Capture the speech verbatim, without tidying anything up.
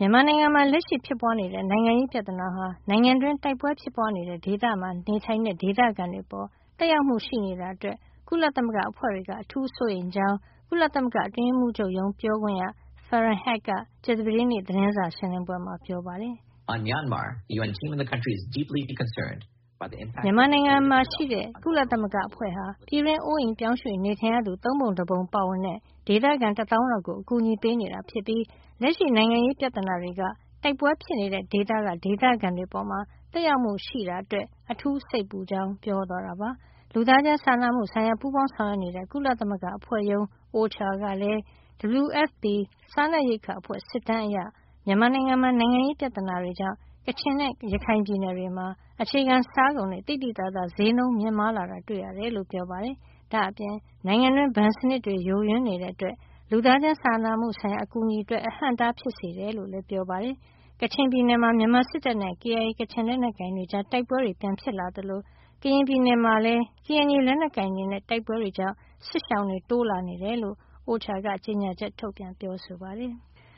မြန်မာနိုင်ငံမှာလက်ရှိဖြစ်ပွားနေတဲ့နိုင်ငံရေးပြဿနာဟာနိုင်ငံတွင်းတိုက်ပွဲဖြစ်ပွားနေတဲ့ဒေသမှာနေထိုင်တဲ့ဒေသခံတွေပေါ်သက်ရောက်မှုရှိနေတာအတွက်ကုလသမဂ္ဂအဖွဲ့တွေကအထူးစိုးရိမ်ကြောင်းကုလသမဂ္ဂအတွင်းရေးမှူးချုပ်ရုံးပြောခွင့်ရ Farhan Haq ကကြာသပတေးနေ့သတင်းစာရှင်းလင်းပွဲမှာပြောပါတယ်။ On Myanmar, the U N team in the country is deeply concerned by the impact. မြန်မာနိုင်ငံမှာရှိတဲ့ကုလသမဂ္ဂအဖွဲ့ဟာပြည်တွင်းအိုးအိမ်ပြောင်းရွှေ့နေထိုင်ရသူသုံးပုံတစ်ပုံပါဝင်တဲ့ဒေသခံတစ်သောင်းလောက်ကိုအကူအညီပေးနေတာဖြစ်ပြီးလက်ရှိနိုင်ငံရေးပြဿနာတွေကတိုက်ပွဲဖြစ်နေတဲ့ဒေသကဒေသခံတွေပေါ်မှာသက်ရောက်မှုရှိတာအတွက်အထူးစိတ်ပူကြောင်းပြောသွားတာပါ။လူသားချင်းစာနာမှုဆိုင်ရာပူးပေါင်းဆောင်ရွက်နေတဲ့ကုလသမဂ္ဂအဖွဲ့ရုံး O C H A ကလည်း W F P စားနပ်ရိက္ခာအဖွဲ့စစ်တမ်းအရမြန်မာနိုင်ငံမှာနိုင်ငံရေးပြဿနာတွေကြောင့်ကချင်နဲ့ရခိုင်ပြည်နယ်တွေမှာအခြေခံစားကုန်နဲ့တိတိတသားဈေးနှုန်းမြင့်မားလာတာတွေ့ရတယ်လို့ပြောပါတယ်။ဒါ့အပြင်နိုင်ငံတွင်းဗန်စနစ်တွေယိုယွင်းနေတဲ့အတွက်လူသားချင်းစာနာမှုဆိုင်ရာအကူအညီအတွက်အဟန့်အတားဖြစ်စေတယ်လို့လည်းပြောပါတယ်။ကချင်ပြည်နယ်မှာမြန်မာစစ်တပ်နဲ့ K I A ကချင်လက်နက်ကိုင်တွေကြားတိုက်ပွဲတွေပြန်ဖြစ်လာသလိုကရင်ပြည်နယ်မှာလည်း K N U လက်နက်ကိုင်တွေနဲ့တိုက်ပွဲတွေကြောင့်စစ်ရှောင်တွေတိုးလာနေတယ်လို့ O C H A ကကြေညာချက်ထုတ်ပြန်ပြောဆိုပါတယ်။